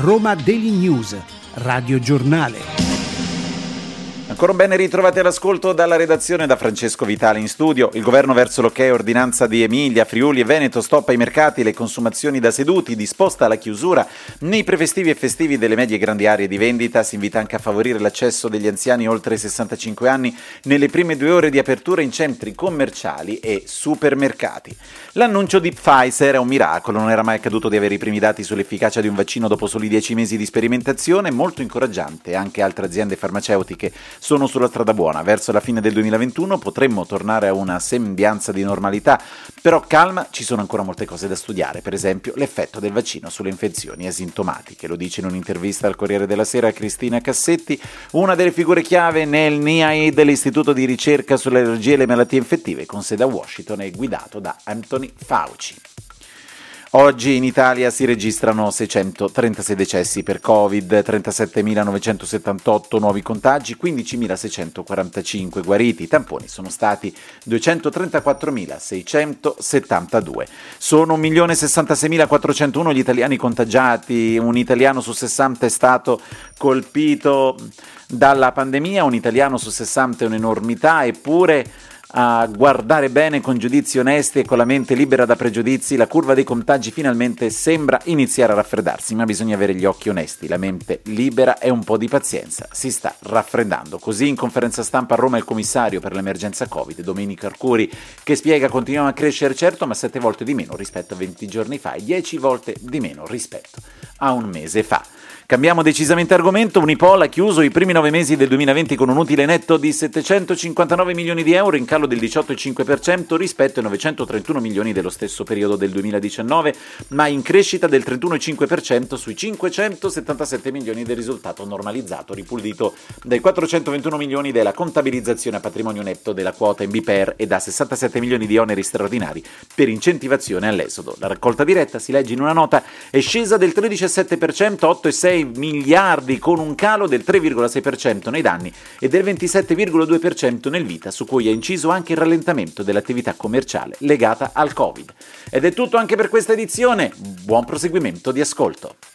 Roma Daily News, Radio Giornale. Ancora ben ritrovati all'ascolto dalla redazione, da Francesco Vitali in studio. Il governo verso l'ok ordinanza di Emilia, Friuli e Veneto, stop ai mercati, le consumazioni da seduti, disposta alla chiusura nei prefestivi e festivi delle medie e grandi aree di vendita. Si invita anche a favorire l'accesso degli anziani oltre i 65 anni nelle prime 2 ore di apertura in centri commerciali e supermercati. L'annuncio di Pfizer è un miracolo, non era mai accaduto di avere i primi dati sull'efficacia di un vaccino dopo soli 10 mesi di sperimentazione, molto incoraggiante. Anche altre aziende farmaceutiche sono sulla strada buona. Verso la fine del 2021 potremmo tornare a una sembianza di normalità, però calma, ci sono ancora molte cose da studiare, per esempio l'effetto del vaccino sulle infezioni asintomatiche. Lo dice in un'intervista al Corriere della Sera Cristina Cassetti, una delle figure chiave nel NIAID, l'Istituto di ricerca sulle allergie e le malattie infettive, con sede a Washington e guidato da Anthony Fauci. Oggi in Italia si registrano 636 decessi per Covid, 37.978 nuovi contagi, 15.645 guariti. I tamponi sono stati 234.672. Sono 1.066.401 gli italiani contagiati, un italiano su 60 è stato colpito dalla pandemia, un italiano su 60 è un'enormità, eppure a guardare bene con giudizi onesti e con la mente libera da pregiudizi, la curva dei contagi finalmente sembra iniziare a raffreddarsi, ma bisogna avere gli occhi onesti, la mente libera e un po' di pazienza, si sta raffreddando. Così in conferenza stampa a Roma il commissario per l'emergenza Covid, Domenico Arcuri, che spiega: continuiamo a crescere certo, ma 7 volte di meno rispetto a 20 giorni fa e 10 volte di meno rispetto a un mese fa. Cambiamo decisamente argomento. Unipol ha chiuso i primi 9 mesi del 2020 con un utile netto di 759 milioni di euro, in calo del 18,5% rispetto ai 931 milioni dello stesso periodo del 2019, ma in crescita del 31,5% sui 577 milioni del risultato normalizzato, ripulito dai 421 milioni della contabilizzazione a patrimonio netto della quota in BPER e da 67 milioni di oneri straordinari per incentivazione all'esodo. La raccolta diretta, si legge in una nota, è scesa del 13,7%, 8,6 miliardi, con un calo del 3,6% nei danni e del 27,2% nel vita, su cui ha inciso anche il rallentamento dell'attività commerciale legata al Covid. Ed è tutto anche per questa edizione. Buon proseguimento di ascolto.